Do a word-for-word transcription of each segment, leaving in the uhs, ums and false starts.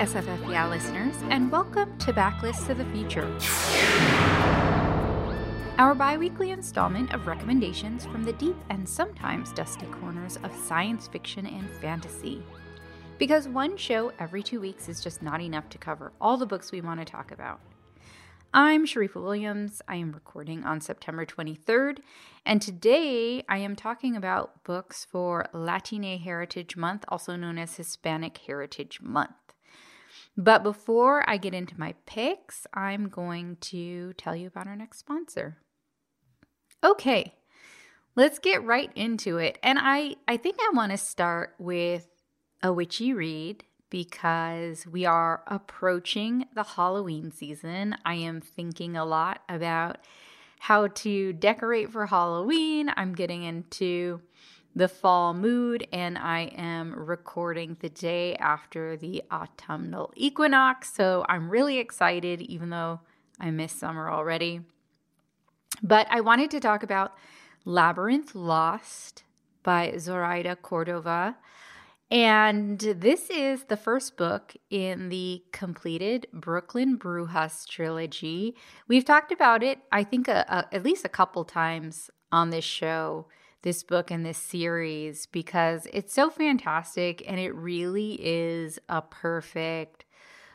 S F F Yeah listeners, and welcome to Backlist to the Future, our bi-weekly installment of recommendations from the deep and sometimes dusty corners of science fiction and fantasy. Because one show every two weeks is just not enough to cover all the books we want to talk about. I'm Sharifa Williams. I am recording on September twenty-third, and today I am talking about books for Latine Heritage Month, also known as Hispanic Heritage Month. But before I get into my picks, I'm going to tell you about our next sponsor. Okay, let's get right into it. And I, I think I want to start with a witchy read because we are approaching the Halloween season. I am thinking a lot about how to decorate for Halloween. I'm getting into the fall mood, and I am recording the day after the autumnal equinox. So I'm really excited, even though I miss summer already. But I wanted to talk about Labyrinth Lost by Zoraida Cordova. And this is the first book in the completed Brooklyn Brujas trilogy. We've talked about it, I think, a, a, at least a couple times on this show, this book and this series, because it's so fantastic and it really is a perfect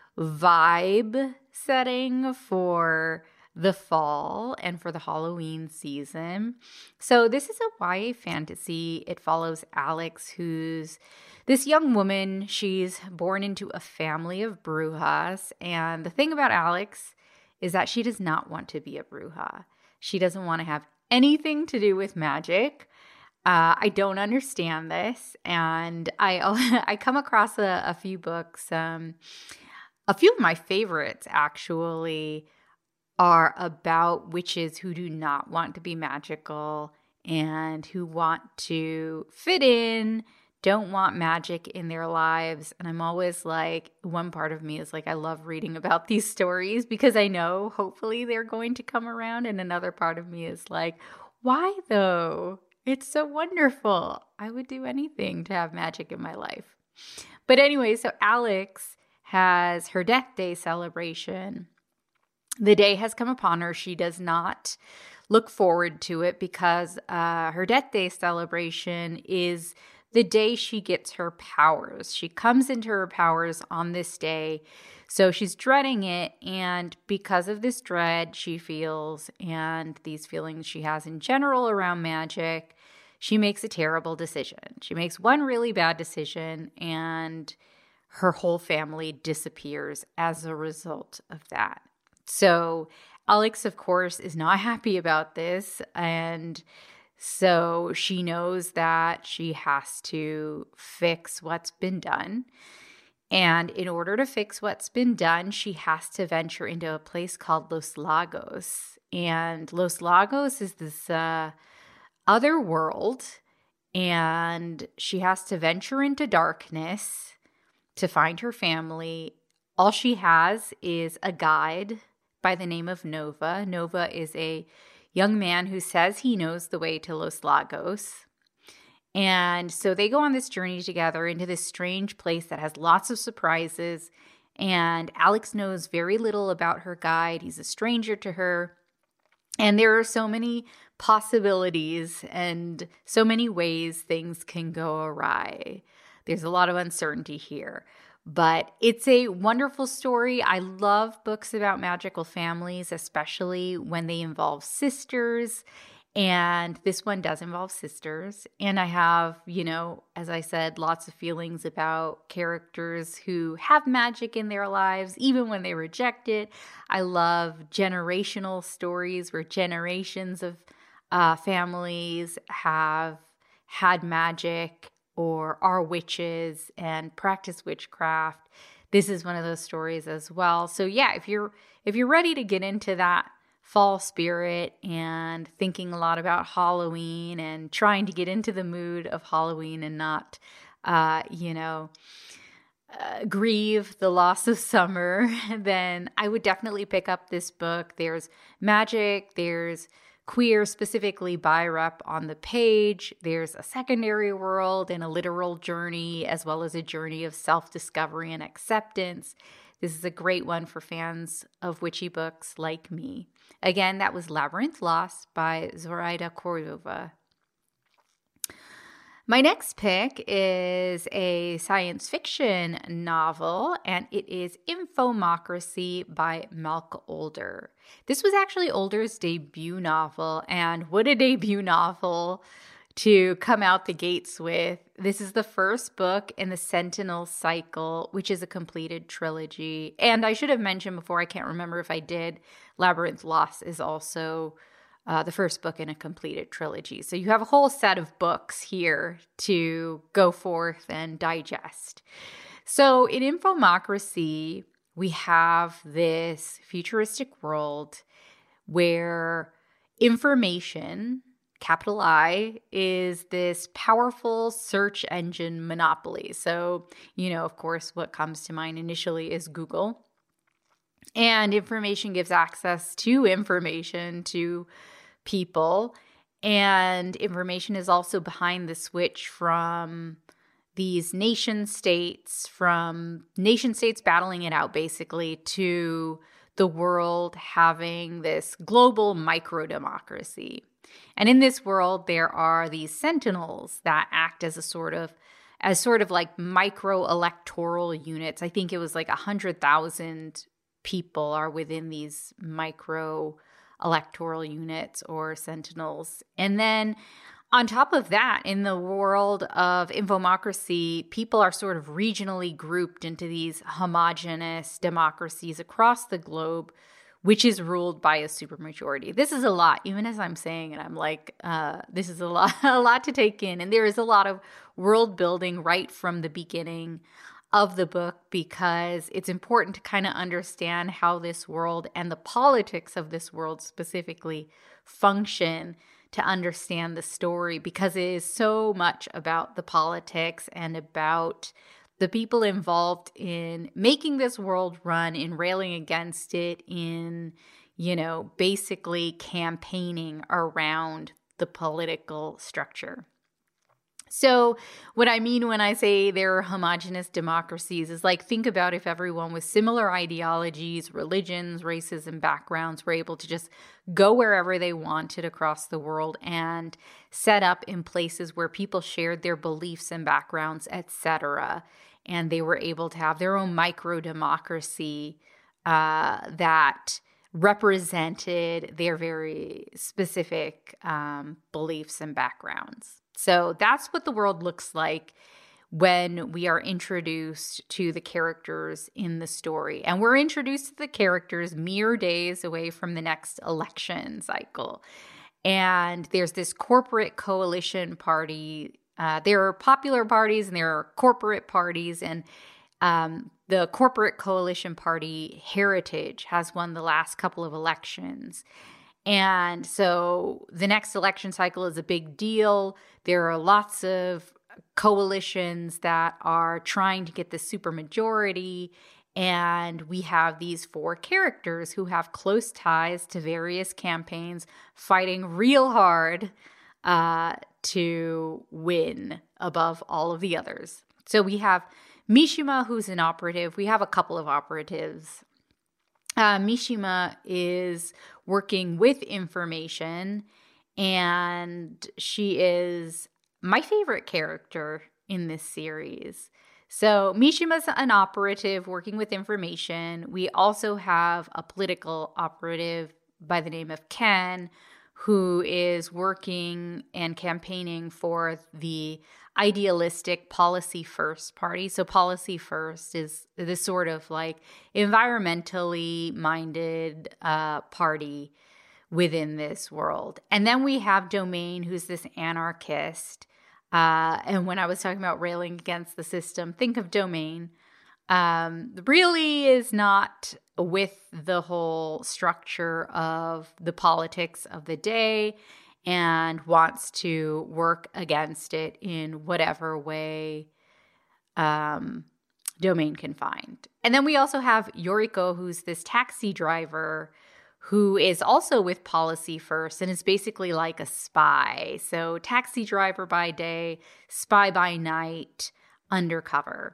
vibe setting for the fall and for the Halloween season. So this is a Y A fantasy. It follows Alex, who's this young woman. She's born into a family of brujas. And the thing about Alex is that she does not want to be a bruja. She doesn't want to have anything to do with magic. Uh, I don't understand this. And I I come across a, a few books. Um, a few of my favorites, actually, are about witches who do not want to be magical and who want to fit in, don't want magic in their lives. And I'm always like, one part of me is like, I love reading about these stories because I know hopefully they're going to come around. And another part of me is like, why though? It's so wonderful. I would do anything to have magic in my life. But anyway, so Alex has her death day celebration. The day has come upon her. She does not look forward to it because uh, her death day celebration is the day she gets her powers. She comes into her powers on this day, so she's dreading it. And because of this dread she feels and these feelings she has in general around magic, she makes a terrible decision. She makes one really bad decision, and her whole family disappears as a result of that. So Alex, of course, is not happy about this, and so she knows that she has to fix what's been done. And in order to fix what's been done, she has to venture into a place called Los Lagos. And Los Lagos is this uh, other world, and she has to venture into darkness to find her family. All she has is a guide by the name of Nova. Nova is a young man who says he knows the way to Los Lagos. And so they go on this journey together into this strange place that has lots of surprises. And Alex knows very little about her guide. He's a stranger to her. And there are so many possibilities and so many ways things can go awry. There's a lot of uncertainty here. But it's a wonderful story. I love books about magical families, especially when they involve sisters. And this one does involve sisters. And I have, you know, as I said, lots of feelings about characters who have magic in their lives, even when they reject it. I love generational stories where generations of uh, families have had magic or are witches and practice witchcraft. This is one of those stories as well. So yeah, if you're if you're ready to get into that fall spirit and thinking a lot about Halloween and trying to get into the mood of Halloween and not, uh, you know, uh, grieve the loss of summer, then I would definitely pick up this book. There's magic, there's queer, specifically bi-rep on the page. There's a secondary world and a literal journey, as well as a journey of self-discovery and acceptance. This is a great one for fans of witchy books like me. Again, that was Labyrinth Lost by Zoraida Cordova. My next pick is a science fiction novel, and it is Infomocracy by Malka Older. This was actually Older's debut novel, and what a debut novel to come out the gates with. This is the first book in the Sentinel cycle, which is a completed trilogy. And I should have mentioned before, I can't remember if I did, Labyrinth Lost is also Uh, the first book in a completed trilogy. So you have a whole set of books here to go forth and digest. So in Infomocracy, we have this futuristic world where information, capital I, is this powerful search engine monopoly. So, you know, of course, what comes to mind initially is Google. And information gives access to information to people, and information is also behind the switch from these nation states, from nation states battling it out basically, to the world having this global micro-democracy. And in this world, there are these sentinels that act as a sort of as sort of like micro-electoral units. I think it was like one hundred thousand people are within these micro electoral units or sentinels. And then on top of that, in the world of Infomocracy, people are sort of regionally grouped into these homogenous democracies across the globe, which is ruled by a supermajority. This is a lot. Even as I'm saying it, I'm like, uh, this is a lot, a lot to take in. And there is a lot of world building right from the beginning of the book, because it's important to kind of understand how this world and the politics of this world specifically function to understand the story, because it is so much about the politics and about the people involved in making this world run, in railing against it, in, you know, basically campaigning around the political structure. So what I mean when I say they're homogenous democracies is like, think about if everyone with similar ideologies, religions, races, and backgrounds were able to just go wherever they wanted across the world and set up in places where people shared their beliefs and backgrounds, et cetera. And they were able to have their own micro-democracy uh, that represented their very specific um, beliefs and backgrounds. So that's what the world looks like when we are introduced to the characters in the story. And we're introduced to the characters mere days away from the next election cycle. And there's this corporate coalition party. Uh, there are popular parties and there are corporate parties. And um, the corporate coalition party, Heritage, has won the last couple of elections. And so the next election cycle is a big deal. There are lots of coalitions that are trying to get the supermajority. And we have these four characters who have close ties to various campaigns, fighting real hard uh, to win above all of the others. So we have Mishima, who's an operative. We have a couple of operatives. Uh, Mishima is working with information, and she is my favorite character in this series. So Mishima's an operative working with information. We also have a political operative by the name of Ken, who is working and campaigning for the idealistic Policy First party. So Policy First is this sort of like environmentally minded uh, party within this world. And then we have Domain, who's this anarchist. Uh, and when I was talking about railing against the system, think of Domain. Um, really is not with the whole structure of the politics of the day and wants to work against it in whatever way um, Domain can find. And then we also have Yoriko, who's this taxi driver who is also with Policy First and is basically like a spy. So taxi driver by day, spy by night, undercover.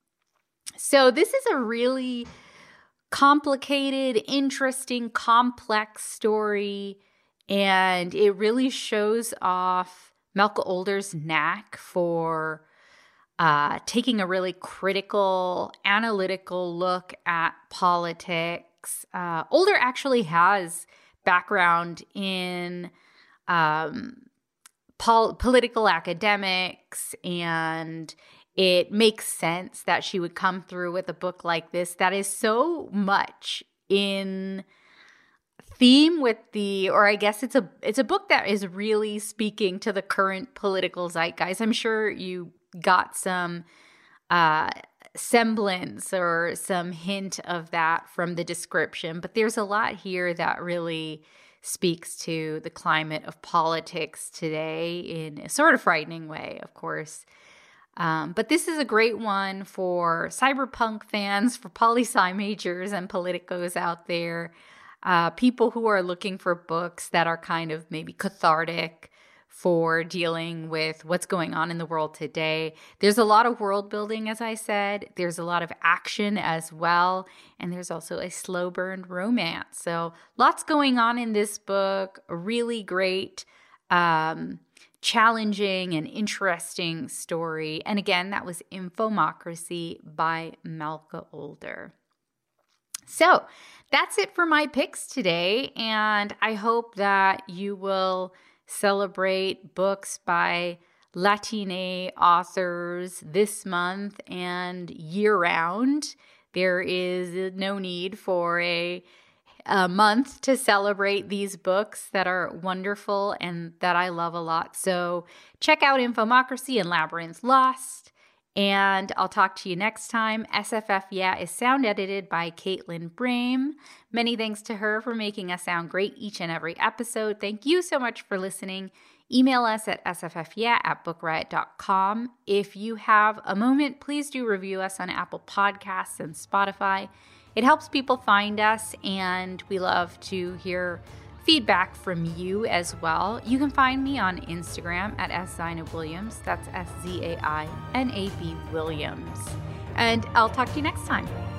So this is a really complicated, interesting, complex story, and it really shows off Malka Older's knack for uh, taking a really critical, analytical look at politics. Uh, Older actually has background in um, pol- political academics, and it makes sense that she would come through with a book like this that is so much in theme with the, or I guess it's a it's a book that is really speaking to the current political zeitgeist. I'm sure you got some uh, semblance or some hint of that from the description, but there's a lot here that really speaks to the climate of politics today in a sort of frightening way, of course. Um, but this is a great one for cyberpunk fans, for poli-sci majors and politicos out there, uh, people who are looking for books that are kind of maybe cathartic for dealing with what's going on in the world today. There's a lot of world building, as I said. There's a lot of action as well. And there's also a slow burn romance. So lots going on in this book. A really great um challenging and interesting story. And again, that was Infomocracy by Malka Older. So that's it for my picks today. And I hope that you will celebrate books by Latine authors this month and year round. There is no need for a a month to celebrate these books that are wonderful and that I love a lot. So check out Infomocracy and Labyrinth Lost, and I'll talk to you next time. S F F Yeah is sound edited by Caitlin Brame. Many thanks to her for making us sound great each and every episode. Thank you so much for listening. Email us at s f f yeah at book riot dot com. If you have a moment, please do review us on Apple Podcasts and Spotify. It helps people find us, and we love to hear feedback from you as well. You can find me on Instagram at S Zainab Williams. That's S Z A I N A B Williams. And I'll talk to you next time.